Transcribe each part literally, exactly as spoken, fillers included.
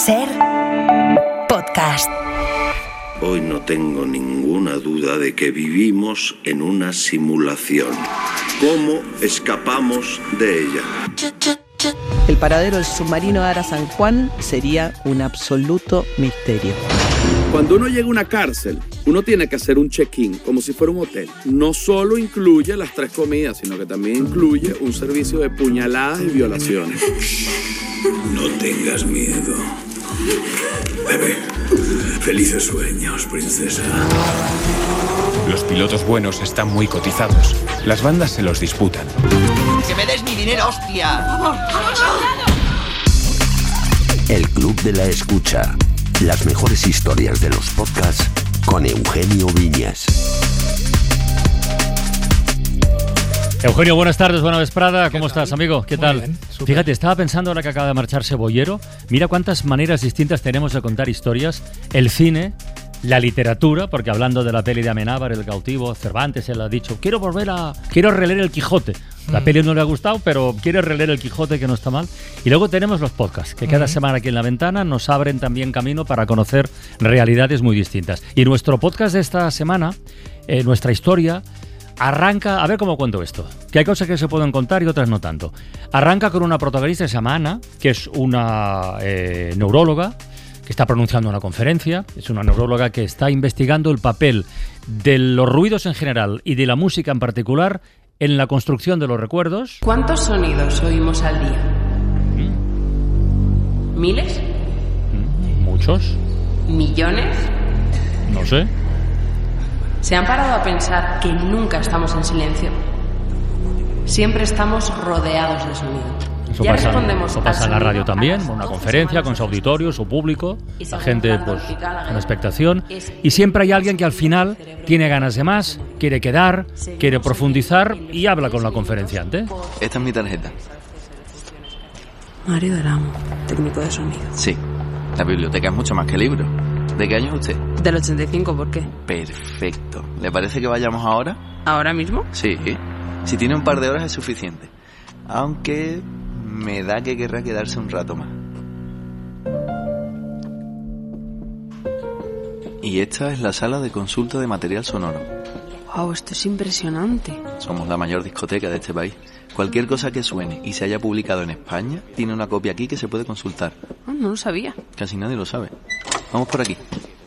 Ser podcast. Hoy no tengo ninguna duda de que vivimos en una simulación. ¿Cómo escapamos de ella? El paradero del submarino Ara San Juan sería un absoluto misterio. Cuando uno llega a una cárcel, uno tiene que hacer un check-in, como si fuera un hotel. No solo incluye las tres comidas, sino que también incluye un servicio de puñaladas y violaciones. No tengas miedo. Bebé, felices sueños, princesa. Los pilotos buenos están muy cotizados. Las bandas se los disputan. ¡Que me des mi dinero, hostia! El Club de la Escucha. Las mejores historias de los podcasts con Eugenio Viñas. Eugenio, buenas tardes, buena vesprada. ¿Cómo estás, amigo? ¿Qué Muy tal? bien, Fíjate, estaba pensando ahora que acaba de marcharse Bollero. Mira cuántas maneras distintas tenemos de contar historias. El cine, la literatura, porque hablando de la peli de Amenábar, El cautivo, Cervantes, él ha dicho, quiero volver a... quiero releer El Quijote. La mm. peli no le ha gustado, pero quiere releer El Quijote, que no está mal. Y luego tenemos los podcasts, que cada mm. semana aquí en La Ventana nos abren también camino para conocer realidades muy distintas. Y nuestro podcast de esta semana, eh, nuestra historia... Arranca, a ver cómo cuento esto, que hay cosas que se pueden contar y otras no tanto. Arranca con una protagonista que se llama Ana, que es una eh, neuróloga, que está pronunciando una conferencia. Es una neuróloga que está investigando el papel de los ruidos en general y de la música en particular en la construcción de los recuerdos. ¿Cuántos sonidos oímos al día? ¿Mm? ¿Miles? ¿Mm? ¿Muchos? ¿Millones? No sé. ¿Se han parado a pensar que nunca estamos en silencio? Siempre estamos rodeados de sonido. Eso ya pasa, respondemos eso pasa en la radio también, una conferencia con su auditorio, su público, la gente pues con expectación. Y siempre hay alguien que al final tiene ganas de más, quiere quedar, quiere profundizar y habla con la conferenciante. Esta es mi tarjeta. Mario del Amo, técnico de sonido. Sí, la biblioteca es mucho más que libros. ¿De qué año es usted? Del ochenta y cinco, ¿por qué? Perfecto. ¿Le parece que vayamos ahora? ¿Ahora mismo? Sí. Si tiene un par de horas es suficiente. Aunque me da que querrá quedarse un rato más. Y esta es la sala de consulta de material sonoro. Wow, esto es impresionante. Somos la mayor discoteca de este país. Cualquier cosa que suene y se haya publicado en España tiene una copia aquí que se puede consultar. Oh, no lo sabía. Casi nadie lo sabe. Vamos por aquí.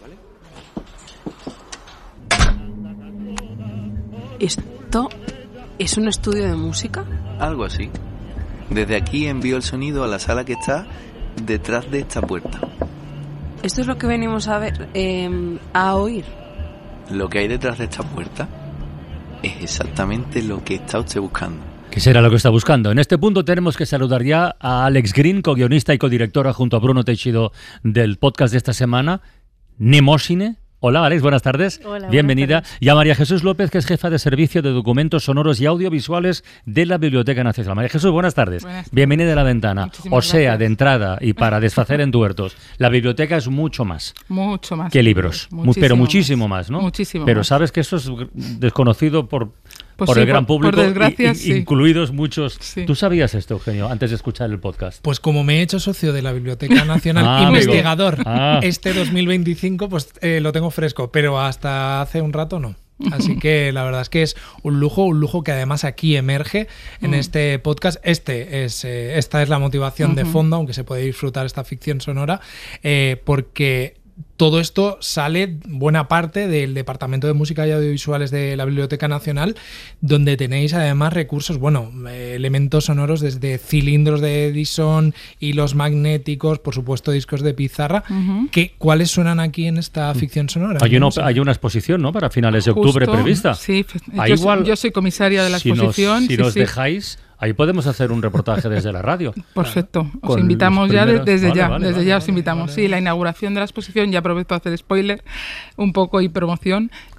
¿Esto es un estudio de música? Algo así. Desde aquí envío el sonido a la sala que está detrás de esta puerta. ¿Esto es lo que venimos a ver, eh, a oír? Lo que hay detrás de esta puerta es exactamente lo que está usted buscando. ¿Qué será lo que está buscando? En este punto tenemos que saludar ya a Alex Green, co-guionista y codirectora junto a Bruno Teixido del podcast de esta semana, Nemosine. Hola, Alex, buenas tardes. Hola, bienvenida. Buenas tardes. Y a María Jesús López, que es jefa de servicio de documentos sonoros y audiovisuales de la Biblioteca Nacional. María Jesús, buenas tardes. Buenas tardes. Bienvenida a La Ventana. Muchísimas o sea, gracias. de entrada y para desfacer entuertos, la biblioteca es mucho más. Mucho más. Que libros. Muchísimo pero muchísimo más, ¿no? Muchísimo Pero más. sabes que eso es desconocido por... Pues por sí, el gran por, público, por desgracia, y, y, sí. incluidos muchos. Sí. ¿Tú sabías esto, Eugenio, antes de escuchar el podcast? Pues como me he hecho socio de la Biblioteca Nacional, ah, investigador, ah. este dos mil veinticinco, pues eh, lo tengo fresco, pero hasta hace un rato no. Así que la verdad es que es un lujo, un lujo que además aquí emerge en mm. este podcast. Este es, eh, esta es la motivación uh-huh. de fondo, aunque se puede disfrutar esta ficción sonora, eh, porque... todo esto sale buena parte del Departamento de Música y Audiovisuales de la Biblioteca Nacional, donde tenéis además recursos, bueno, eh, elementos sonoros desde cilindros de Edison, hilos magnéticos, por supuesto discos de pizarra. Uh-huh. ¿Qué, ¿Cuáles suenan aquí en esta ficción sonora? Hay una, hay una exposición, ¿no?, para finales de octubre Justo, prevista. Sí, Ahí yo, igual, yo soy comisaria de la si exposición. Nos, si sí, nos sí. dejáis... Ahí podemos hacer un reportaje desde la radio. Perfecto. Os Con invitamos ya primeros... desde vale, ya. Vale, desde vale, ya vale, os invitamos. vale, Sí, vale. la inauguración de la exposición, ya aprovecho a hacer spoiler un poco y promoción.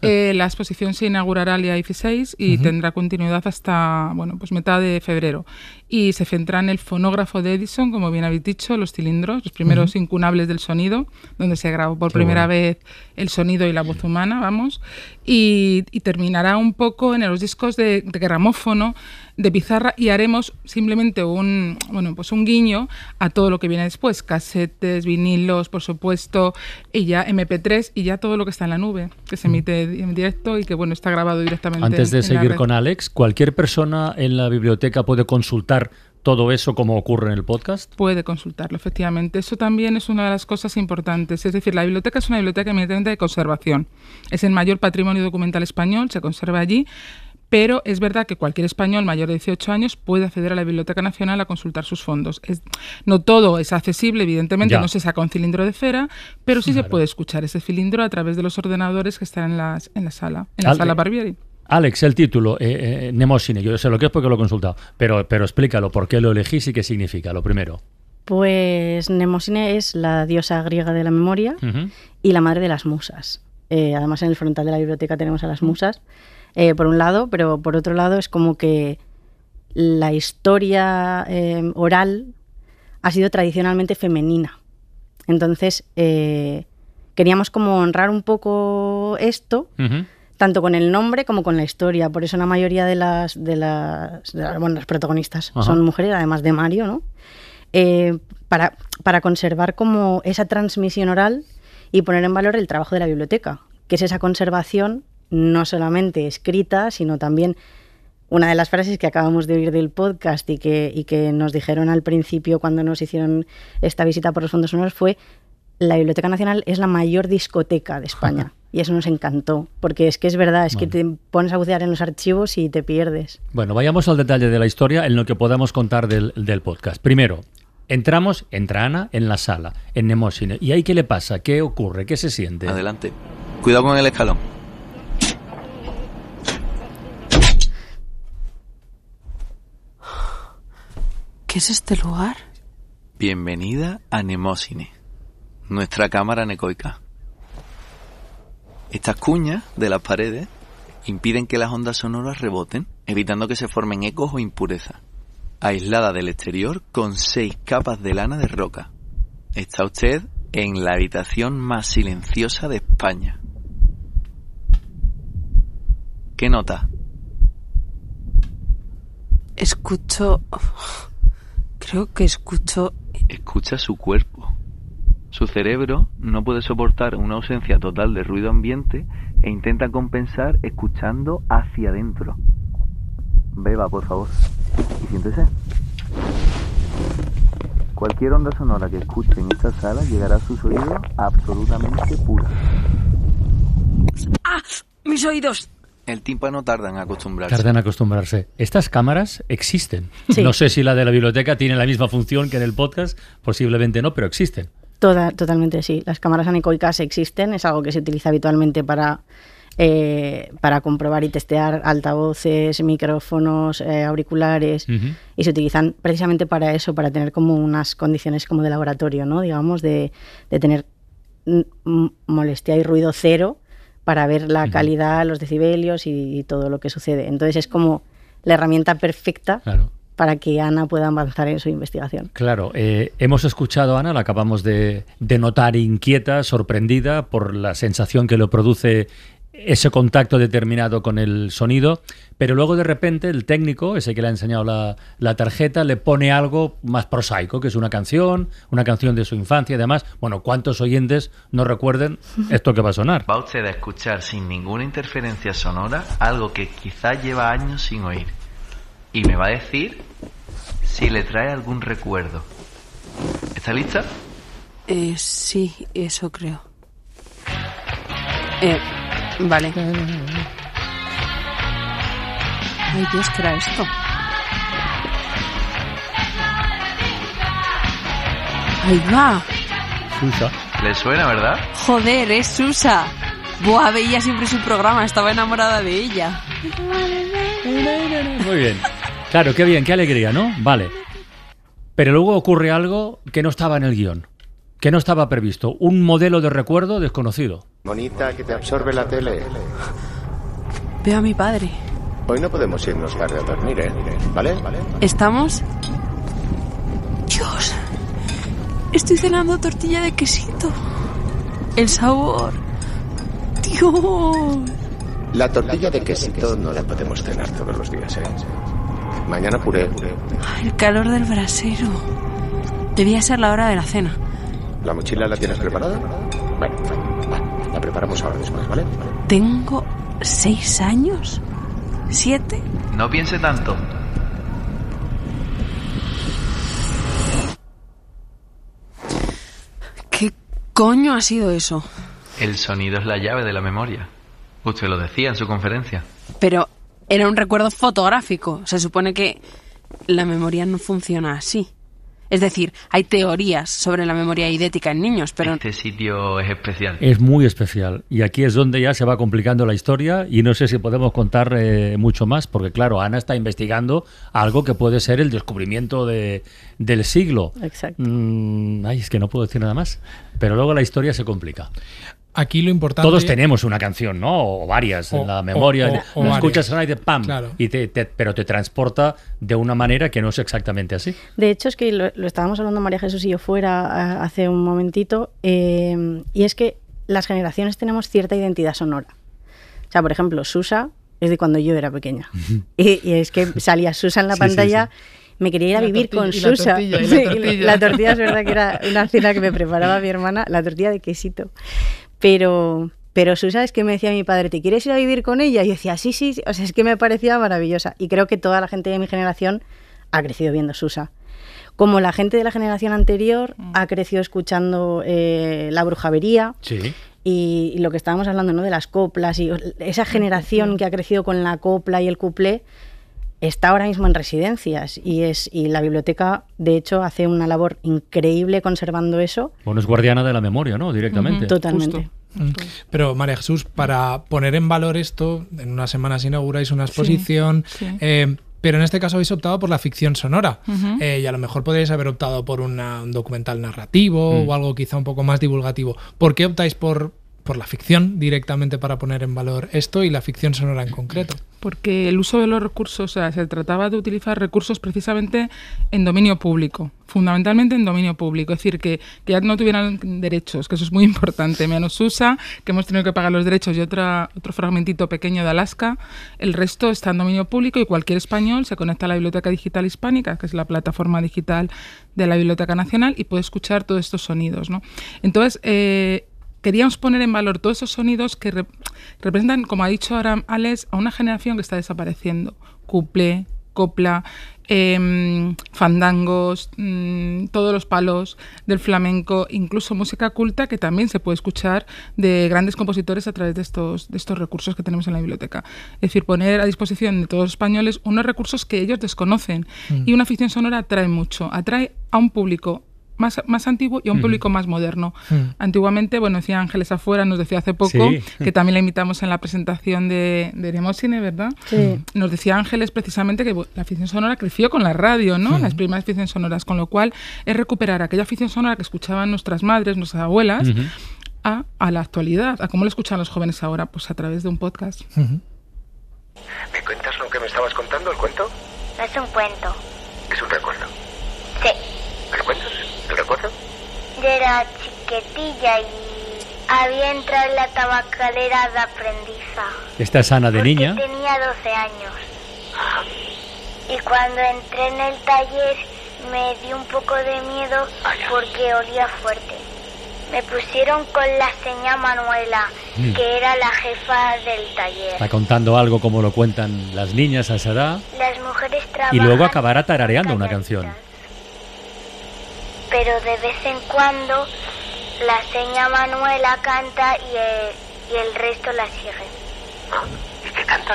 Eh, la exposición se inaugurará el día dieciséis y uh-huh. tendrá continuidad hasta, bueno, pues mitad de febrero. Y se centra en el fonógrafo de Edison, como bien habéis dicho, los cilindros, los primeros uh-huh. incunables del sonido, donde se grabó por Qué primera bueno. vez el sonido y la voz humana, vamos. Y, y terminará un poco en los discos de, de gramófono, de pizarra, y haremos simplemente un, bueno, pues un guiño a todo lo que viene después, casetes, vinilos, por supuesto, y ya eme pe tres y ya todo lo que está en la nube, que se emite en directo y que bueno está grabado directamente. Antes de en seguir la con Alex, ¿cualquier persona en la biblioteca puede consultar todo eso como ocurre en el podcast? Puede consultarlo, efectivamente. Eso también es una de las cosas importantes. Es decir, la biblioteca es una biblioteca eminentemente de conservación. Es el mayor patrimonio documental español, se conserva allí. Pero es verdad que cualquier español mayor de dieciocho años puede acceder a la Biblioteca Nacional a consultar sus fondos. Es, no todo es accesible, evidentemente, ya. no se saca un cilindro de cera, pero sí claro. se puede escuchar ese cilindro a través de los ordenadores que están en, las, en la sala, en la Ale, sala Barbieri. Alex, el título, eh, eh, Mnemosine, yo sé lo que es porque lo he consultado, pero, pero explícalo, ¿por qué lo elegís y qué significa, lo primero? Pues Mnemosine es la diosa griega de la memoria uh-huh. y la madre de las musas. Eh, además, en el frontal de la biblioteca tenemos a las musas. Eh, por un lado, pero por otro lado es como que la historia eh, oral ha sido tradicionalmente femenina. Entonces, eh, queríamos como honrar un poco esto, uh-huh. tanto con el nombre como con la historia. Por eso la mayoría de las, de las, de las, bueno, las protagonistas uh-huh. son mujeres, además de Mario, ¿no? Eh, para, para conservar como esa transmisión oral y poner en valor el trabajo de la biblioteca, que es esa conservación no solamente escrita, sino también una de las frases que acabamos de oír del podcast y que, y que nos dijeron al principio cuando nos hicieron esta visita por los fondos sonoros fue: la Biblioteca Nacional es la mayor discoteca de España. Y eso nos encantó, porque es que es verdad, es bueno. que te pones a bucear en los archivos y te pierdes. Bueno, vayamos al detalle de la historia en lo que podamos contar del, del podcast. Primero, entramos, entra Ana en la sala, en Mnemosine. ¿Y ahí qué le pasa? ¿Qué ocurre? ¿Qué se siente? Adelante. Cuidado con el escalón. ¿Qué es este lugar? Bienvenida a Mnemosine, nuestra cámara anecoica. Estas cuñas de las paredes impiden que las ondas sonoras reboten, evitando que se formen ecos o impurezas. Aislada del exterior con seis capas de lana de roca. Está usted en la habitación más silenciosa de España. ¿Qué nota? Escucho... Creo que escucho... Escucha su cuerpo. Su cerebro no puede soportar una ausencia total de ruido ambiente e intenta compensar escuchando hacia adentro. Beba, por favor. Y siéntese. Cualquier onda sonora que escuche en esta sala llegará a sus oídos absolutamente pura. ¡Ah! ¡Mis oídos! El tímpano tarda en acostumbrarse. Tarda en acostumbrarse. Estas cámaras existen. Sí. No sé si la de la biblioteca tiene la misma función que en el podcast, posiblemente no, pero existen. Toda, totalmente sí. Las cámaras anecoicas existen, es algo que se utiliza habitualmente para, eh, para comprobar y testear altavoces, micrófonos, eh, auriculares, uh-huh. y se utilizan precisamente para eso, para tener como unas condiciones como de laboratorio, ¿no? Digamos, de, de tener m- molestia y ruido cero, para ver la calidad, los decibelios y, y todo lo que sucede. Entonces es como la herramienta perfecta claro. para que Ana pueda avanzar en su investigación. Claro, eh, hemos escuchado a Ana, la acabamos de, de notar inquieta, sorprendida por la sensación que le produce ese contacto determinado con el sonido, pero luego de repente el técnico, ese que le ha enseñado la, la tarjeta, le pone algo más prosaico, que es una canción, una canción de su infancia y demás. Bueno, ¿cuántos oyentes no recuerden esto que va a sonar? Va usted a escuchar sin ninguna interferencia sonora algo que quizás lleva años sin oír. Y me va a decir si le trae algún recuerdo. ¿Está lista? Eh, sí, eso creo. Eh... Vale. Ay, Dios, ¿qué era esto? Ahí va. Susa. ¿Le suena, verdad? Joder, es Susa. Buah, veía siempre su programa, estaba enamorada de ella. Muy bien. Claro, qué bien, qué alegría, ¿no? Vale. Pero luego ocurre algo que no estaba en el guión, que no estaba previsto. Un modelo de recuerdo desconocido. Bonita, que te absorbe la tele. Veo a mi padre. Hoy no podemos irnos tarde a dormir, ¿eh? ¿Vale? ¿Estamos? Dios, estoy cenando tortilla de quesito. El sabor. Dios. La tortilla de quesito no la podemos cenar todos los días, ¿eh? Mañana puré. El calor del brasero. Debía ser la hora de la cena. ¿La mochila la tienes preparada? Bueno, bueno, la preparamos ahora después, ¿vale? Tengo seis años. ¿Siete? No piense tanto. ¿Qué coño ha sido eso? El sonido es la llave de la memoria. Usted lo decía en su conferencia. Pero era un recuerdo fotográfico. Se supone que la memoria no funciona así. Es decir, hay teorías sobre la memoria eidética en niños, pero... Este sitio es especial. Es muy especial. Y aquí es donde ya se va complicando la historia y no sé si podemos contar eh, mucho más, porque claro, Ana está investigando algo que puede ser el descubrimiento de, del siglo. Exacto. Mm, ay, es que no puedo decir nada más. Pero luego la historia se complica. Aquí lo importante... Todos tenemos una canción, ¿no? O varias o, en la memoria. O, o, o la escuchas y te ¡pam! Claro. Y te, te, pero te transporta de una manera que no es exactamente así. De hecho, es que lo, lo estábamos hablando María Jesús y yo fuera hace un momentito, eh, y es que las generaciones tenemos cierta identidad sonora. O sea, por ejemplo, Susa es de cuando yo era pequeña. y, y es que salía Susa en la sí, pantalla... Sí, sí. Me quería ir a la vivir tortilla, con y la Susa. tortilla, y la Sí, tortilla. la tortilla es verdad que era una cena que me preparaba mi hermana, la tortilla de quesito. Pero... Pero Susa es que me decía mi padre, ¿te quieres ir a vivir con ella? Y yo decía, sí, sí, sí. O sea, es que me parecía maravillosa. Y creo que toda la gente de mi generación ha crecido viendo Susa. Como la gente de la generación anterior mm. ha crecido escuchando eh, La Brujavería. Sí. Y, y lo que estábamos hablando, ¿no? De las coplas. Y esa generación que ha crecido con la copla y el cuplé está ahora mismo en residencias. Y, es, y la biblioteca, de hecho, hace una labor increíble conservando eso. Bueno, es guardiana de la memoria, ¿no? Directamente. Uh-huh. Totalmente. Justo. Pero María Jesús, para poner en valor esto, en unas semanas inauguráis una exposición, sí, sí. Eh, pero en este caso habéis optado por la ficción sonora. Uh-huh. eh, y a lo mejor podríais haber optado por una, un documental narrativo Mm. o algo quizá un poco más divulgativo. ¿Por qué optáis por, por la ficción directamente para poner en valor esto y la ficción sonora en concreto? Porque el uso de los recursos, o sea, se trataba de utilizar recursos precisamente en dominio público, fundamentalmente en dominio público, es decir, que, que ya no tuvieran derechos, que eso es muy importante, menos Susa, que hemos tenido que pagar los derechos, y otra, otro fragmentito pequeño de Alaska, el resto está en dominio público y cualquier español se conecta a la Biblioteca Digital Hispánica, que es la plataforma digital de la Biblioteca Nacional, y puede escuchar todos estos sonidos, ¿no? Entonces, eh, queríamos poner en valor todos esos sonidos que rep- representan, como ha dicho ahora Alex, a una generación que está desapareciendo. Cuplé, copla, eh, fandangos, mmm, todos los palos del flamenco, incluso música culta que también se puede escuchar de grandes compositores a través de estos, de estos recursos que tenemos en la biblioteca. Es decir, poner a disposición de todos los españoles unos recursos que ellos desconocen. Mm. Y una ficción sonora atrae mucho, atrae a un público Más, más antiguo y a un mm. público más moderno. Mm. Antiguamente, bueno, decía Ángeles Afuera, nos decía hace poco, sí. que también la invitamos en la presentación de, de Nemosine, ¿verdad? Sí. Nos decía Ángeles precisamente que la ficción sonora creció con la radio, ¿no? Mm. Las primeras ficciones sonoras, con lo cual es recuperar aquella ficción sonora que escuchaban nuestras madres, nuestras abuelas, mm-hmm. a, a la actualidad, a cómo lo escuchan los jóvenes ahora, pues a través de un podcast. Mm-hmm. ¿Me cuentas lo que me estabas contando, el cuento? No es un cuento. Es un recuerdo. Sí. ¿Me lo cuentas? ¿El recuerdo? Yo era chiquitilla y había entrado en la tabacalera de aprendiza. Esta es Ana de niña. Tenía doce años. Y cuando entré en el taller me dio un poco de miedo porque olía fuerte. Me pusieron con la señora Manuela, mm. que era la jefa del taller. Está contando algo como lo cuentan las niñas a esa edad. Las mujeres trabajan. Y luego acabará tarareando una canción. Pero de vez en cuando la señora Manuela canta y el, y el resto la sigue. ¿Ah? ¿Y qué canta?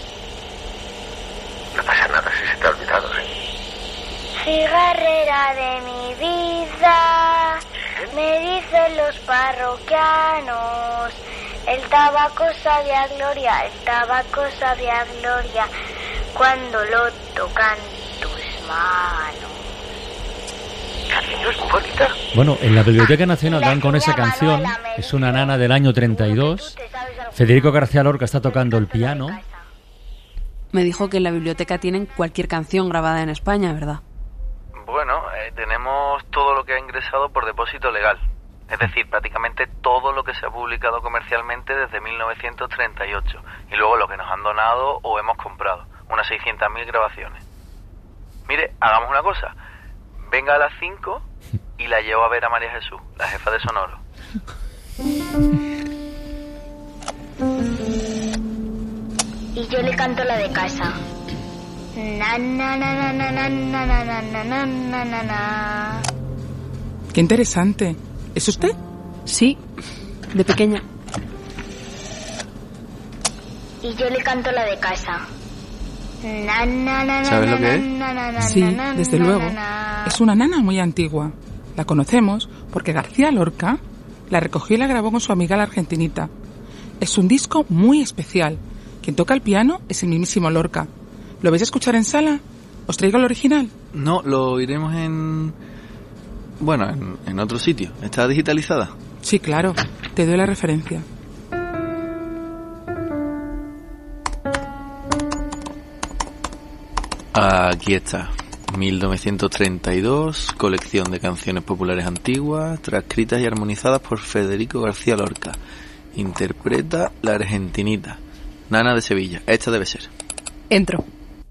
No pasa nada si se te ha olvidado, ¿eh? Cigarrera de mi vida, me dicen los parroquianos, el tabaco sabe a gloria, el tabaco sabe a gloria, cuando lo tocan tus manos. Uy, un poquito. Bueno, en la Biblioteca Nacional dan con esa canción, es una nana del año treinta y dos. Federico García Lorca está tocando el piano. Me dijo que en la biblioteca tienen cualquier canción grabada en España, ¿verdad? Bueno, eh, tenemos todo lo que ha ingresado por depósito legal. Es decir, prácticamente todo lo que se ha publicado comercialmente desde mil novecientos treinta y ocho. Y luego lo que nos han donado o hemos comprado. Unas seiscientas mil grabaciones. Mire, hagamos una cosa. Venga a las cinco y la llevo a ver a María Jesús, la jefa de Sonoro. Y yo le canto la de casa. Na, na, na, na, na, na, na, na, na, na, na, na, na. Qué interesante. ¿Es usted? Sí, de pequeña. Y yo le canto la de casa. Na, na, na, ¿Sabes na, lo que es? na, na, na, Sí, na, desde na, luego. na, na. Es una nana muy antigua. La conocemos porque García Lorca la recogió y la grabó con su amiga la argentinita. Es un disco muy especial. Quien toca el piano es el mismísimo Lorca. ¿Lo vais a escuchar en sala? ¿Os traigo el original? No, lo oiremos en... Bueno, en, en otro sitio. ¿Está digitalizada? Sí, claro. Te doy la referencia. Aquí está. mil novecientos treinta y dos, colección de canciones populares antiguas, transcritas y armonizadas por Federico García Lorca. Interpreta la argentinita. Nana de Sevilla. Esta debe ser. Entro.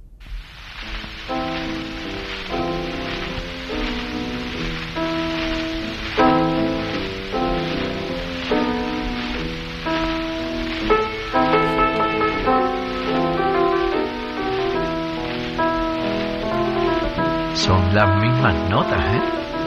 Son las mismas notas, ¿eh?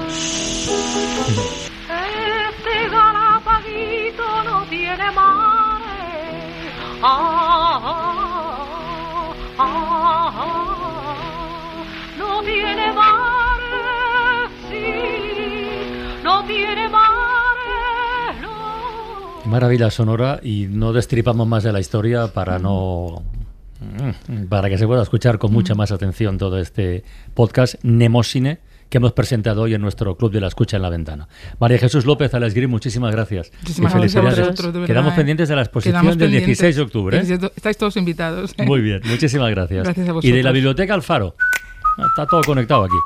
Este Galapaguito no tiene mares. Ah, ah, ah, ah, no tiene mares, sí, no tiene mares, no. Maravilla sonora, y no destripamos más de la historia para no... para que se pueda escuchar con mucha más atención todo este podcast Nemosine que hemos presentado hoy en nuestro Club de la Escucha en la Ventana. María Jesús López Ales-Grim, muchísimas gracias. Muchísimas y felicidades. gracias a vosotros, de verdad, Quedamos ¿eh? pendientes de la exposición Quedamos del pendientes. dieciséis de octubre. ¿eh? Estáis todos invitados. ¿eh? Muy bien, muchísimas gracias. Gracias a Y vosotros. de la Biblioteca Alfaro. Está todo conectado aquí.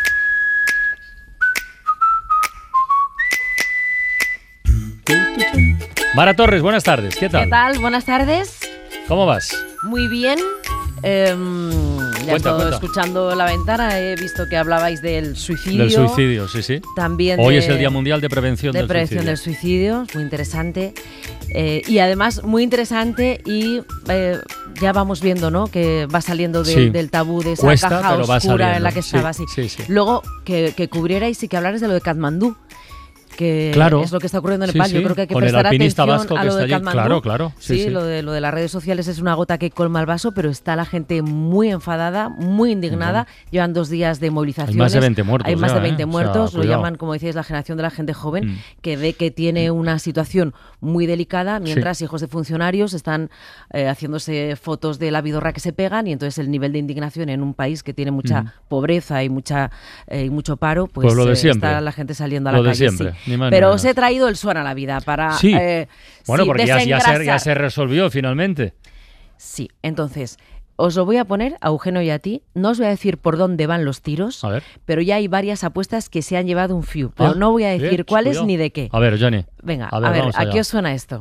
Mara Torres, buenas tardes. ¿Qué tal? ¿Qué tal? Buenas tardes. ¿Cómo vas? Muy bien. Eh, ya he Cuenta, estado cuenta. escuchando La Ventana, he visto que hablabais del suicidio. Del suicidio, sí, sí. También Hoy de- es el Día Mundial de Prevención de del prevención Suicidio. del suicidio, es muy interesante. Eh, y además muy interesante y eh, ya vamos viendo, ¿no? Que va saliendo del- Sí. del tabú de esa Cuesta, caja pero va oscura en saliendo. la que Sí, estaba así. sí, sí. Luego que, que cubrierais y que hablarais de lo de Katmandú, que Claro. es lo que está ocurriendo en Sí, Nepal. Yo sí. creo que hay que Con el prestar alpinista atención vasco a que lo está de allí. Katmandú. Claro, claro. Sí, Sí, sí. Lo, de, lo de las redes sociales es una gota que colma el vaso, pero está la gente muy enfadada, muy indignada. Llevan dos días de movilizaciones. Hay más de veinte muertos Hay más ya, de veinte ¿eh? O sea, muertos. Lo cuidado. llaman, como decíais, la generación de la gente joven, Mm. que ve que tiene una situación muy delicada, mientras Sí. hijos de funcionarios están eh, haciéndose fotos de la vidorra que se pegan, y entonces el nivel de indignación en un país que tiene mucha Mm. pobreza y mucha eh, y mucho paro, pues, Pues lo de eh, siempre. está la gente saliendo a Lo la de calle. siempre, sí. ni más ni Pero menos. os he traído el Suena la Vida para Sí. eh, Bueno, sí, porque ya, ya, se, ya desengrasar. se resolvió finalmente. Sí, entonces, os lo voy a poner a Eugenio y a ti. No os voy a decir por dónde van los tiros, A ver. pero ya hay varias apuestas que se han llevado un fiu. Pero Ah, no voy a decir bien, cuáles cuidado. ni de qué. A ver, Johnny. Venga, a ver, vamos ¿a allá. qué os suena esto?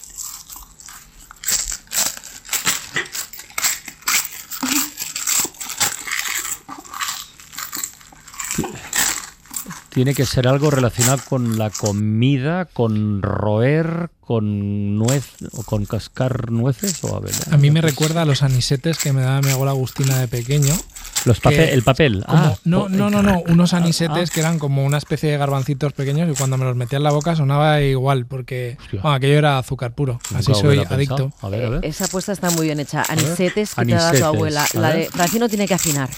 Tiene que ser algo relacionado con la comida, con roer, con nuez, o con cascar nueces, o a ver. A mí me recuerda a los anisetes que me daba mi abuela Agustina de pequeño. Los que- papel, el papel. como- ah, no, po- no, no, no, unos anisetes ah. que eran como una especie de garbancitos pequeños y cuando me los metía en la boca sonaba igual, porque bueno, aquello era azúcar puro. Así Nunca soy hubiera adicto. pensado. A ver, a ver. Esa apuesta está muy bien hecha. Anisetes que te Anisetes, da tu abuela. a La ver. de Francino tiene que afinar.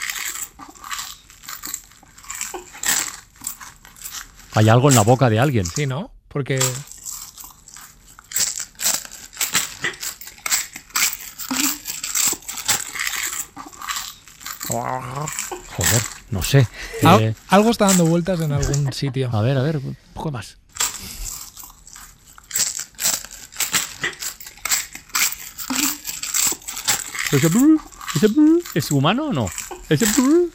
Hay algo en la boca de alguien. Sí, ¿no? Porque... Joder. No sé. Al- eh, algo está dando vueltas en algún sitio. a ver, a ver, un poco más. ¿Ese brr? ¿Ese brr? ¿Es humano o no? ¿Ese brr?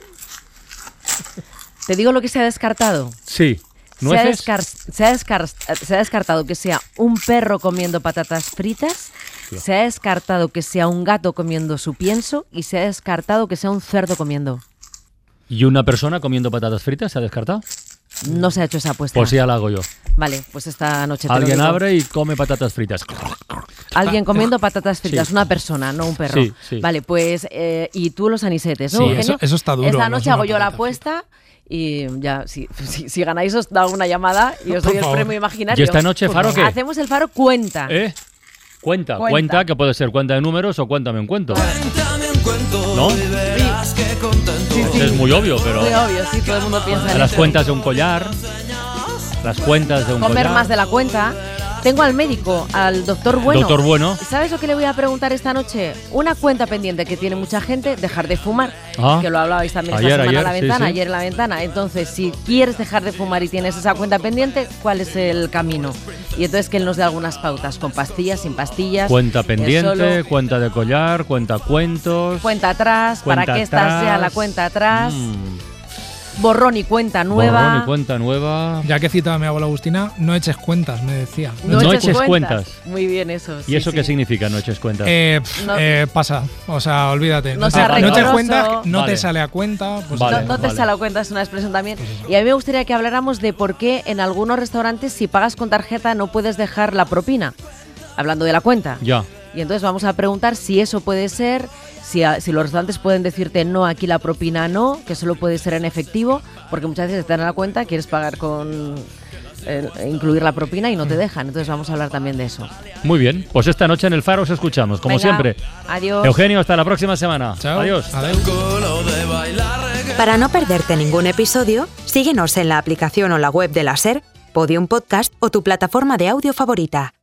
¿Te digo lo que se ha descartado? Sí. Se ha, ¿Nueces? descar- se, ha descar- se ha descartado que sea un perro comiendo patatas fritas, Tío. se ha descartado que sea un gato comiendo su pienso y se ha descartado que sea un cerdo comiendo. ¿Y una persona comiendo patatas fritas se ha descartado? No se ha hecho esa apuesta. Pues ya la hago yo. Vale, pues esta noche te lo Alguien digo. abre y come patatas fritas. Alguien comiendo patatas fritas, Sí. una persona, no un perro. Sí, sí. Vale, pues eh, y tú los anisetes, ¿no, Sí, Eugenio? eso- eso está duro, Esta no noche es una hago yo la patata apuesta y ya, si, si, si ganáis os da una llamada y os Por doy el favor. premio imaginario. ¿Y esta noche, Faro, qué? Hacemos el Faro cuenta. ¿Eh? Cuenta, Cuenta. cuenta, que puede ser cuenta de números o cuéntame un cuento. ¿No? Sí, sí. Es muy obvio, pero Muy obvio, sí, todo el mundo piensa en las eso. cuentas de un collar, las cuentas de un Comer collar. más de la cuenta. Tengo al médico, al doctor Bueno. Doctor Bueno. ¿Sabes lo que le voy a preguntar esta noche? Una cuenta pendiente que tiene mucha gente, dejar de fumar. Ah. Que lo hablabais también Ayer, esta semana ayer, en la sí, ventana, sí. ayer en la ventana. Entonces, si quieres dejar de fumar y tienes esa cuenta pendiente, ¿cuál es el camino? Y entonces que él nos dé algunas pautas, con pastillas, sin pastillas. Cuenta eh, pendiente, solo, cuenta de collar, cuenta cuentos. cuenta atrás, cuenta para que esta atrás. sea la cuenta atrás. Mm. Borrón y cuenta nueva. Borrón y cuenta nueva. Ya que citaba a mi abuela Agustina, no eches cuentas, me decía. No eches cuentas. Muy bien eso. ¿Y sí, eso sí. qué significa, no eches cuentas? Eh, pf, No- eh, pasa, o sea, olvídate. No No, sea te, no te riguroso. cuenta, no Vale. te sale a cuenta. Pues Vale. no, no te sale a cuenta, es una expresión también. Y a mí me gustaría que habláramos de por qué en algunos restaurantes, si pagas con tarjeta, no puedes dejar la propina. Hablando de la cuenta. Ya. Y entonces vamos a preguntar si eso puede ser, si, a- si los restaurantes pueden decirte no, aquí la propina no, que solo puede ser en efectivo, porque muchas veces te dan la cuenta, quieres pagar con eh, incluir la propina y no te dejan. Entonces vamos a hablar también de eso. Muy bien, pues esta noche en el Faro os escuchamos, como Venga, siempre. Adiós. Eugenio, hasta la próxima semana. Chao. Adiós. Para no perderte ningún episodio, síguenos en la aplicación o la web de la SER, Podium Podcast o tu plataforma de audio favorita.